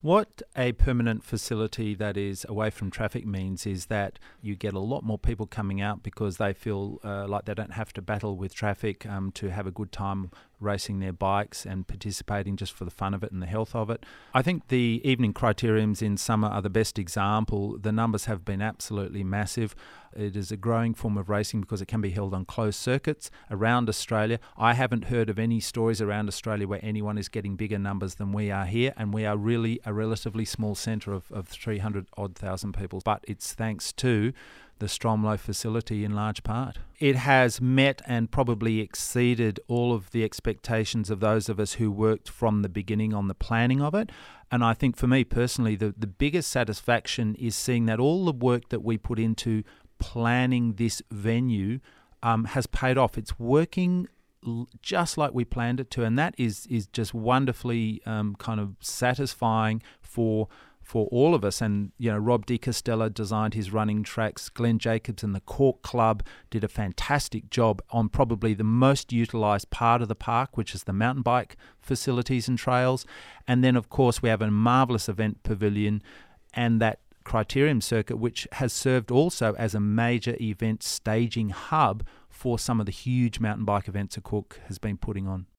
What a permanent facility that is away from traffic means is that you get a lot more people coming out because they feel like they don't have to battle with traffic to have a good time racing their bikes and participating just for the fun of it and the health of it. I think the evening criteriums in summer are the best example. The numbers have been absolutely massive. It is a growing form of racing because it can be held on closed circuits around Australia. I haven't heard of any stories around Australia where anyone is getting bigger numbers than we are here, and we are really a relatively small centre of 300-odd thousand people. But it's thanks to the Stromlo facility in large part. It has met and probably exceeded all of the expectations of those of us who worked from the beginning on the planning of it. And I think for me personally, the biggest satisfaction is seeing that all the work that we put into planning this venue has paid off. It's working just like we planned it to, and that is just wonderfully kind of satisfying for all of us. And, you know, Rob Di Castello designed his running tracks. Glenn Jacobs and the Cork Club did a fantastic job on probably the most utilised part of the park, which is the mountain bike facilities and trails. And then, of course, we have a marvellous event pavilion and that Criterium circuit, which has served also as a major event staging hub for some of the huge mountain bike events that Cork has been putting on.